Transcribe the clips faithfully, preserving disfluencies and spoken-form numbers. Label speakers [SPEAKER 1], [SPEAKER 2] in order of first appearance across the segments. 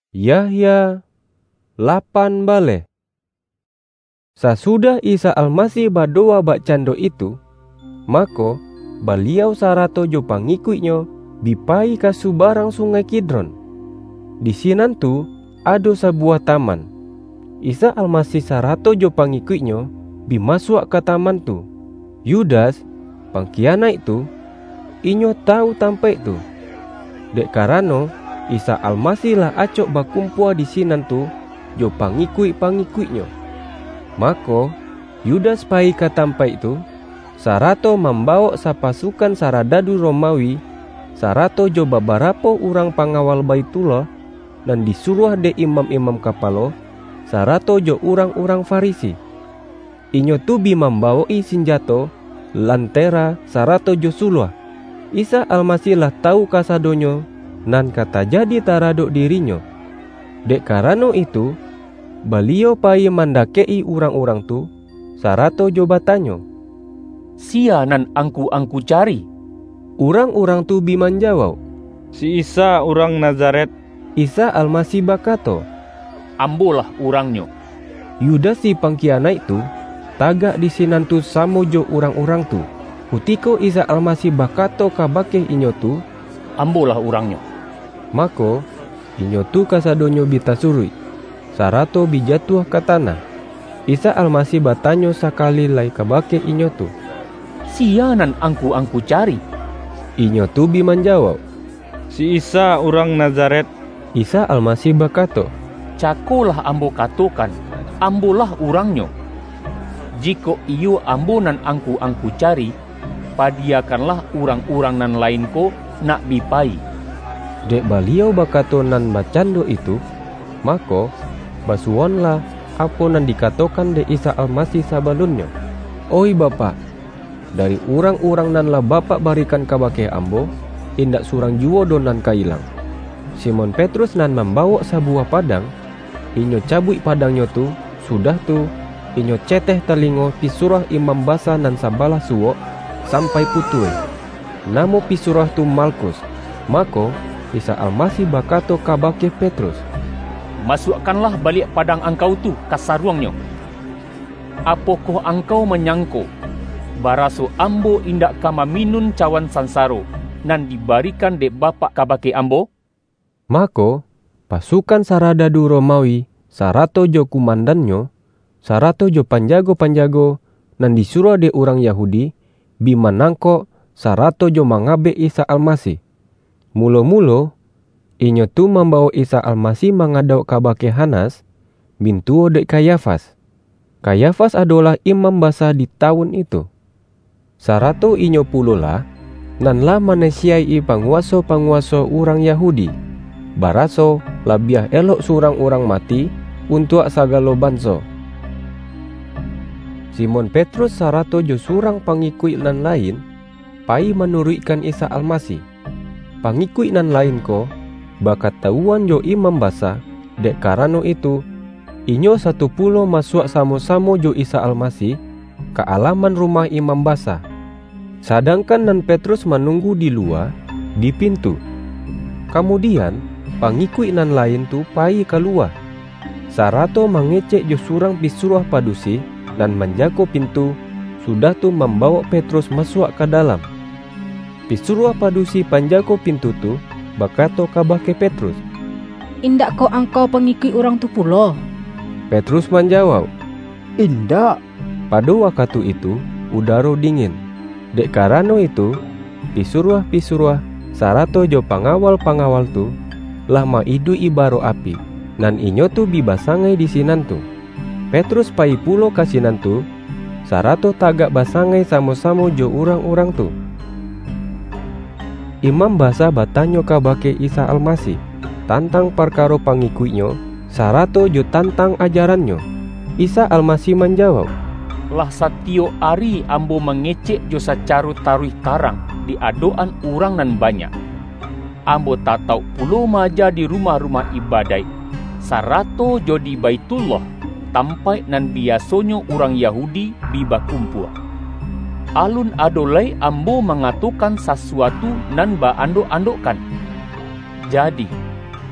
[SPEAKER 1] Yahya lapan bale. Sasudah Isa Almasih badoa bakcando itu, maka beliau sarato jo pangikutnya bipai ka subarang sungai Kidron. Di sinan tu ada sebuah taman. Isa Almasih sarato jo pangikutnya bimasuk ke taman tu. Yudas pengkhianat itu inyo tahu tampai tu. Dek karano Isa Almasih lah acok bakumpul di sinan tu jo pangikut-pangikutnya. Maka Yudas pai ke tampai itu sarato membawa sapasukan saradadu Romawi sarato jo beberapa orang pengawal Baitullah dan disuruh de imam-imam kapalo sarato jo orang-orang Farisi. Inyo tu bi membawai senjato lantera sarato jo sulwa. Isa Almasih lah tahu kasadonyo nan kata jadi taraduk dirinya. Dek karano itu beliau pai mandakei orang-orang tu sarato jo batanyo,
[SPEAKER 2] "Sia nan angku-angku cari?"
[SPEAKER 1] Orang-orang tu bi menjawab,
[SPEAKER 3] "Si Isa orang Nazaret."
[SPEAKER 1] Isa Almasih bakato,
[SPEAKER 2] "Ambolah orangnya."
[SPEAKER 1] Yudas si pengkhianat itu tagak di sinan tu samo jo orang-orang tu. Hutiko Isa Almasih bakato kabake inyo tu,
[SPEAKER 2] "Ambolah orangnya."
[SPEAKER 1] Maka inyo tu kasadonyo bitasurui sarato bijatuh ke tanah. Isa Almasih batanyo sakali lai kabake inyo tu,
[SPEAKER 2] "Sia nan angku-angku cari?"
[SPEAKER 1] Inyo tu bi menjawab,
[SPEAKER 3] "Si Isa orang Nazaret."
[SPEAKER 1] Isa Almasih bakato,
[SPEAKER 2] "Cakolah ambo katokan, ambolah orangnya. Jika iyo ambo nan angku-angku cari, padiakanlah orang-orang nan lain ko nak bipai."
[SPEAKER 1] Dek beliau bakato nan bacando itu, maka basuonlah apa nan dikatakan de Isa Almasih sabalunnya. "Oi Bapa, dari orang-orang nan lah Bapa barikan kabake ambo, indak surang juo donan kailang." Simon Petrus nan membawa sebuah padang, inyo cabui padangnya tu, sudah tu inyo ceteh telingo pisurah imam basa nan sabalah suwo sampai putui. Namo pisurah tu Malkus. Maka Isa Almasih bakato kabake Petrus,
[SPEAKER 2] "Masukkanlah balik padang angkau tu ke saruangnya. Apakah angkau menyangko baraso ambo indak kama minun cawan sansaro nan dibarikan de Bapa kabake ambo?"
[SPEAKER 1] Maka pasukan saradadu Romawi sarato jo kumandannya sarato jo panjago-panjago nan disuruh de orang Yahudi bi manangko sarato jo mangabe Isa Almasih. Mulo-mulo inyo tu membawa Isa Almasih mengadau kabake Hanas bin tuo dek Kayafas. Kayafas adalah imam basa di tahun itu. Sarato inyo pulola nan lah manesiai panguaso-panguaso orang Yahudi, baraso labiah elok surang orang mati untuk sagalo banso. Simon Petrus sarato jo surang pangikut nan lain pai menuruikan Isa Almasih. Pangikut nan lain ko bakat tauan jo imam basa, dek karano itu inyo satu pulo masuk samo-samo jo Isa Almasih ke alaman rumah imam basa. Sedangkan nan Petrus menunggu di luar di pintu. Kemudian pangikut nan lain tu pai keluar sarato mengecek jo surang pisuruh padusi dan menjago pintu, sudah tu membawa Petrus masuk ke dalam. Pisuruh padusi panjago pintu tu bakato kabake Petrus,
[SPEAKER 4] "Indak kau angkau pengikut orang tu pulo?"
[SPEAKER 1] Petrus menjawab,
[SPEAKER 5] "Indak."
[SPEAKER 1] Pada waktu itu udara dingin. Dek karano itu pisuruh-pisuruh sarato jo pangawal-pangawal tu lah maidu ibaro api nan inyo tu bibasangai di sinan tu. Petrus pai pulo kasinan tu sarato tagak basangai samo-samo jo orang-orang tu. Imam basa batanyo kabake Isa Almasih tantang perkara pangikutnya sarato jo tantang ajarannya. Isa Almasih menjawab,
[SPEAKER 2] "Lah satio ari ambo mengecek jo sacaru taruh tarang di adoan orang nan banyak. Ambo tak tahu pulo maja di rumah-rumah ibadai sarato jo di Baitullah tampai nan biasonyo orang Yahudi biba kumpul. Alun adolai ambo mengatukan sesuatu nan ba ando-andokan. Jadi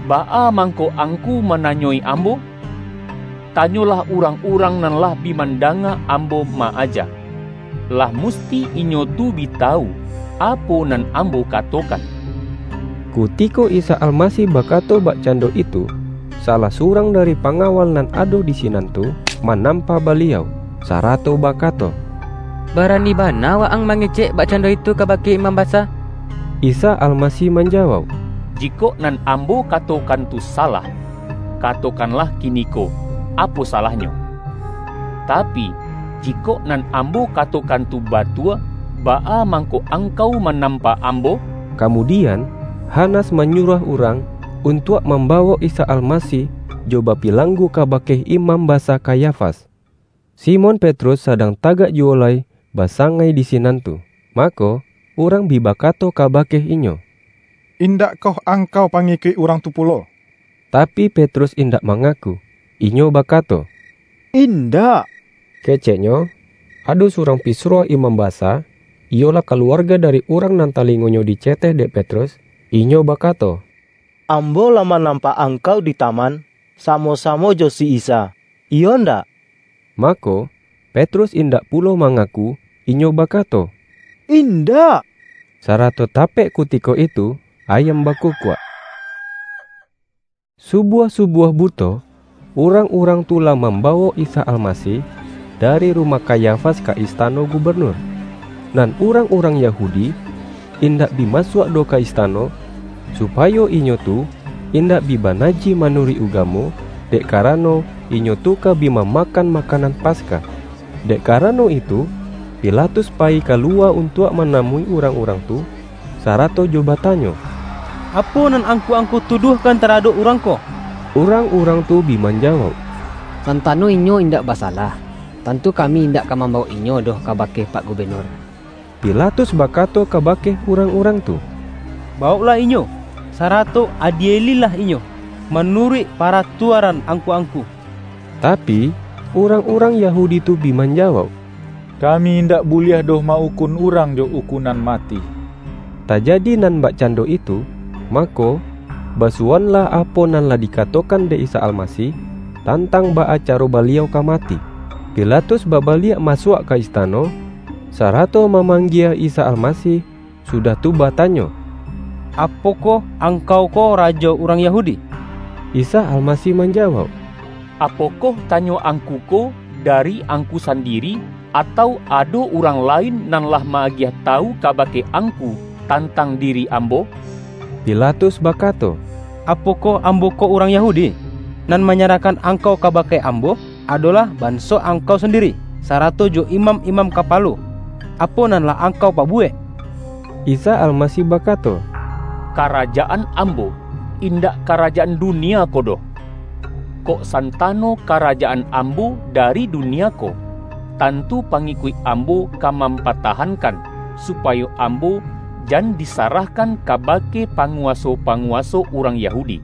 [SPEAKER 2] Baa mangko angku menanyoi ambo? Tanyolah urang-urang nan lah bimandanga ambo maaja. Lah musti inyo tu bitau apo nan ambo katokan.
[SPEAKER 1] Kutiko Isa Almasih bakato bak cando itu, salah surang dari pengawal nan ado di sinan tu menampa beliau, sarato bakato,
[SPEAKER 5] "Barani bana waang mangecek bak cando itu kabake imam basa?"
[SPEAKER 1] Isa Almasih menjawab,
[SPEAKER 2] "Jiko nan ambo katokan tu salah, katokanlah kiniko, apo salahnya? Tapi jiko nan ambo katokan tu batua, baa mangko angkau menampa ambo?"
[SPEAKER 1] Kemudian Hanas menyuruh orang untuk membawa Isa Almasih coba pilanggu kabake imam basa Kayafas. Simon Petrus sedang tagak juolai basangai di sinan tu. Maka orang bibakato kabake inyo,
[SPEAKER 6] "Indak kau angkau pangikui orang tu pulo?"
[SPEAKER 1] Tapi Petrus indak mengaku. Inyo bakato,
[SPEAKER 7] "Indak."
[SPEAKER 1] Keceknyo, adu surang pisro imam basa, iolah keluarga dari orang nan talingonyo diceteh dek Petrus. Inyo bakato,
[SPEAKER 7] "Ambo lama nampak angkau di taman, samo-samo jo si Isa. Iyo ndak?"
[SPEAKER 1] Mako Petrus indak pulo mengaku. Inyo bakato,
[SPEAKER 7] "Indak."
[SPEAKER 1] Sarato tapek kutiko itu ayam bakukwa. Subuh-subuh buto, orang-orang tula membawa Isa Almasih dari rumah Kayafas ke istana gubernur. Dan orang-orang Yahudi indak bimasuk do ka istana supaya inyo tu indak bibanaji manuri ugamo, dek karano inyo tu ka bima makan makanan Paskah. Dek karano itu Pilatus pai keluar untuk menemui orang-orang tu, sarato coba tanyo,
[SPEAKER 8] "Apa nan angku-angku tuduhkan terhadap orang ko?"
[SPEAKER 1] Orang-orang tu biman jawab,
[SPEAKER 5] "Santano inyo indak basalah. Tentu kami indak akan membawa inyo doh kabake Pak Gubernur."
[SPEAKER 1] Pilatus bakato kabake orang-orang tu,
[SPEAKER 8] "Bawalah inyo, sarato adielilah inyo menurut peraturan angku-angku."
[SPEAKER 1] Tapi orang-orang Yahudi tu biman jawab,
[SPEAKER 3] "Kami indak buliah doh maukun urang jo ukunan mati."
[SPEAKER 1] Tak jadi nan bak cando itu, mako basuanlah apa nan lah dikatakan de Isa Almasih tentang bak acara beliau ka mati. Pilatus babaliak masuk ke istana, sarato memanggil Isa Almasih, sudah tu batanyo,
[SPEAKER 8] "Apoko angkau ko raja orang Yahudi?"
[SPEAKER 1] Isa Almasih menjawab,
[SPEAKER 2] "Apoko tanyo angku ko dari angku sendiri, atau ado orang lain nan lah maagiah tahu kabake angku tentang diri ambo?"
[SPEAKER 1] Pilatus bakato,
[SPEAKER 8] "Apoko ambo ko orang Yahudi? Nan menyerahkan angkau kabake ambo adalah banso angkau sendiri, sarato jo imam-imam kapalo. Apa nan lah angkau pabuek?"
[SPEAKER 1] Isa Almasih bakato,
[SPEAKER 2] "Kerajaan ambo indak kerajaan dunia kodoh. Kok santano kerajaan ambo dari dunia ko, tentu pangikut ambo kamampatahankan supaya ambo jan disarahkan kabake panguaso-panguaso orang Yahudi.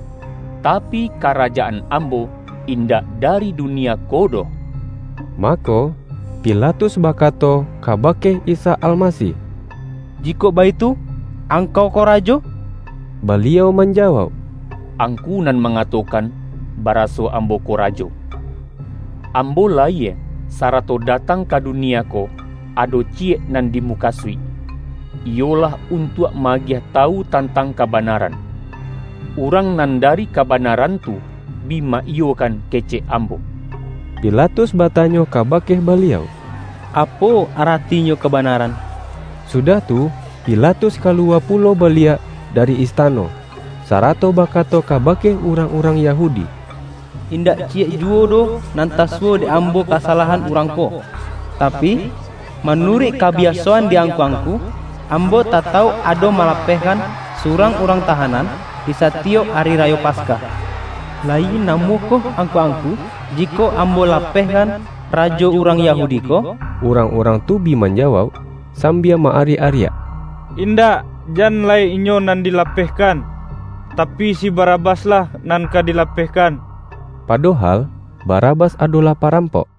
[SPEAKER 2] Tapi kerajaan ambo indak dari dunia kodoh."
[SPEAKER 1] Mako Pilatus bakato kabake Isa Almasih,
[SPEAKER 8] "Jiko baitu, angkau ko rajo?"
[SPEAKER 1] Beliau menjawab,
[SPEAKER 2] "Angku nan mengatakan baraso ambo ko rajo. Ambo laye sarato datang ke dunia ko ado ciek nan dimukasui. Iolah untuk magiah tahu tentang kebenaran. Urang nan dari kebenaran tu bima iyo kan kece ambo."
[SPEAKER 1] Pilatus batanyo kabake beliau,
[SPEAKER 8] "Apo aratinya kebenaran?"
[SPEAKER 1] Sudah tu Pilatus keluar pulau beliak dari istana, sarato bakato kabake orang-orang Yahudi,
[SPEAKER 8] "Indak ciek juo do nantaswo di ambo kesalahan urang ko. Tapi menurut kebiasaan di angku-angku, ambo tak tahu ado malapehkan surang orang tahanan di setiap hari raya Paskah. Lain namu ko angku-angku jiko ambo lapehkan rajo orang Yahudi ko?"
[SPEAKER 1] Orang-orang tu biman jawab sambil maari-aria,
[SPEAKER 3] "Indak, jan lai inyo nan dilapehkan. Tapi si Barabas lah nan ka dilapehkan."
[SPEAKER 1] Padahal Barabas adalah parampok.